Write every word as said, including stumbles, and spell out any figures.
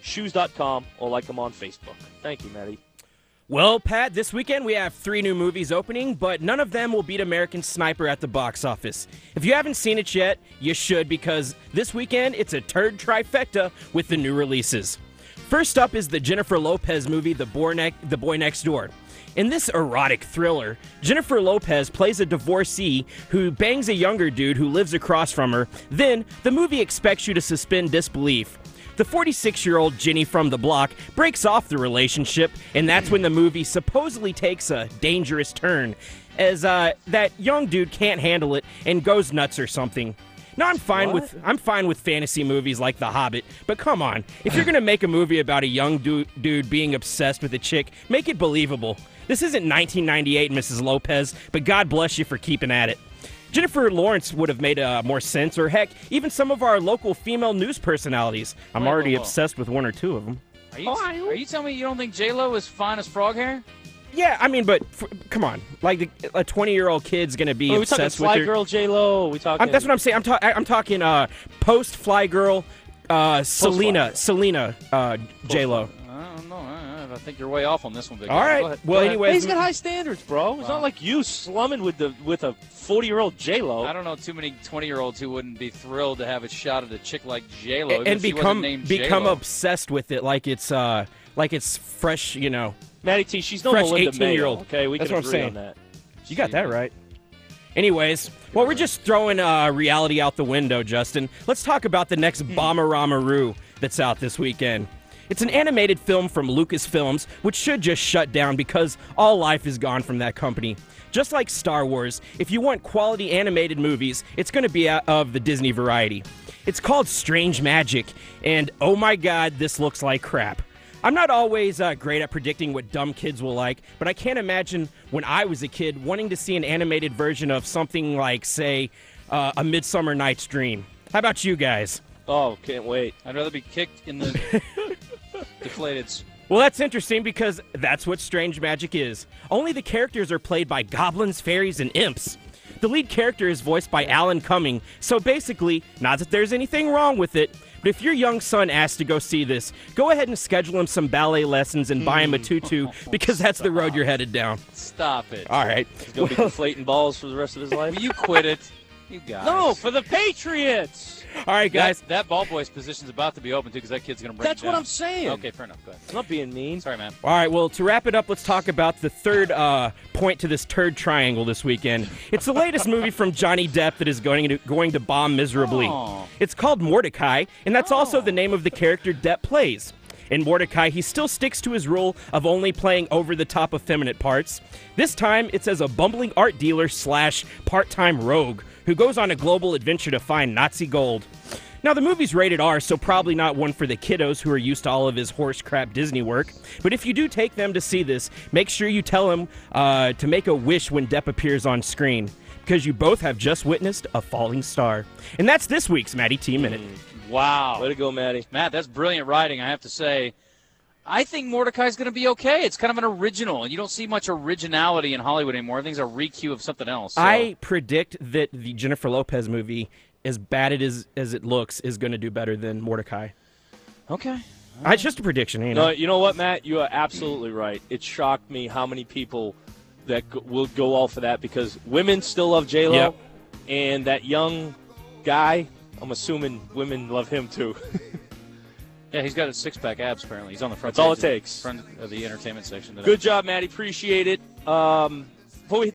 shoes dot com or like them on Facebook. Thank you, Maddie. Well, Pat, this weekend we have three new movies opening, but none of them will beat American Sniper at the box office. If you haven't seen it yet, you should, because this weekend it's a turd trifecta with the new releases. First up is the Jennifer Lopez movie, The Boy, ne- the Boy Next Door. In this erotic thriller, Jennifer Lopez plays a divorcee who bangs a younger dude who lives across from her. Then, the movie expects you to suspend disbelief. The forty-six-year-old Jenny from the block breaks off the relationship, and that's when the movie supposedly takes a dangerous turn, as uh, that young dude can't handle it and goes nuts or something. Now, I'm fine What? with I'm fine with fantasy movies like The Hobbit, but come on, if you're gonna make a movie about a young du- dude being obsessed with a chick, make it believable. This isn't nineteen ninety-eight, Missus Lopez, but God bless you for keeping at it. Jennifer Lawrence would have made uh, more sense, or heck, even some of our local female news personalities. I'm Wait, already whoa, whoa. obsessed with one or two of them. Are you, are you telling me you don't think J-Lo is fine as frog hair? Yeah, I mean, but f- come on, like a twenty-year-old kid's gonna be Are we talking obsessed with Fly her. Girl J Lo? We talking? I'm, that's what I'm saying. I'm, ta- I'm talking uh, post Fly Girl, uh, Selena, Girl. Selena, uh, J Lo. I don't know. I I think you're way off on this one, big All guy. right. Go ahead. Well, Go ahead. anyway- He's got high standards, bro. It's Wow. not like you slumming with the with a forty-year-old J Lo. I don't know too many twenty-year-olds who wouldn't be thrilled to have a shot at a chick like J-Lo, even and if she become wasn't named become J-Lo. obsessed with it, like it's uh, like it's fresh, you know. Maddie T, she's no Fresh Melinda eighteen-year-old. Mayo. Okay, we That's can what I'm agree saying. on that. You got that right. Anyways, well, we're just throwing uh, reality out the window, Justin. Let's talk about the next Bomberama-roo that's out this weekend. It's an animated film from Lucasfilms, which should just shut down because all life is gone from that company. Just like Star Wars, if you want quality animated movies, it's going to be out of the Disney variety. It's called Strange Magic, and oh my god, this looks like crap. I'm not always uh, great at predicting what dumb kids will like, but I can't imagine when I was a kid wanting to see an animated version of something like, say, uh, A Midsummer Night's Dream. How about you guys? Oh, can't wait. I'd rather be kicked in the deflateds. Well, that's interesting because that's what Strange Magic is. Only the characters are played by goblins, fairies, and imps. The lead character is voiced by Alan Cumming, so basically, not that there's anything wrong with it, but if your young son asks to go see this, go ahead and schedule him some ballet lessons and buy him a tutu because that's the road you're headed down. Stop it. All right. He's gonna be deflating balls for the rest of his life. Will you quit it? You guys. No, for the Patriots. All right, guys. That, that ball boy's position's about to be open, too, because that kid's going to break That's it what down. I'm saying. Okay, fair enough. Go ahead. I'm not being mean. Sorry, man. All right, well, to wrap it up, let's talk about the third uh, point to this turd triangle this weekend. It's the latest movie from Johnny Depp that is going to, going to bomb miserably. Aw. It's called Mordecai, and that's also the name of the character Depp plays. In Mordecai, he still sticks to his rule of only playing over-the-top effeminate parts. This time, it's as a bumbling art dealer slash part-time rogue who goes on a global adventure to find Nazi gold. Now, the movie's rated R, so probably not one for the kiddos who are used to all of his horse crap Disney work. But if you do take them to see this, make sure you tell them uh, to make a wish when Depp appears on screen, because you both have just witnessed a falling star. And that's this week's Maddie T Minute. Wow. Way to go, Maddie. Matt, that's brilliant writing, I have to say. I think Mordecai's going to be okay. It's kind of an original, and you don't see much originality in Hollywood anymore. Everything's a re-cue of something else. So. I predict that the Jennifer Lopez movie, as bad it is as it looks, is going to do better than Mordecai. Okay. Uh, It's just a prediction, you know. No, you know what, Matt? You are absolutely right. It shocked me how many people that go, will go all for that because women still love J Lo, Yep. and that young guy. I'm assuming women love him too. Yeah, he's got a six-pack abs, apparently. He's on the front That's all page it of the- takes. Front of the entertainment section today. Good job, Maddie. Appreciate it. Um, before we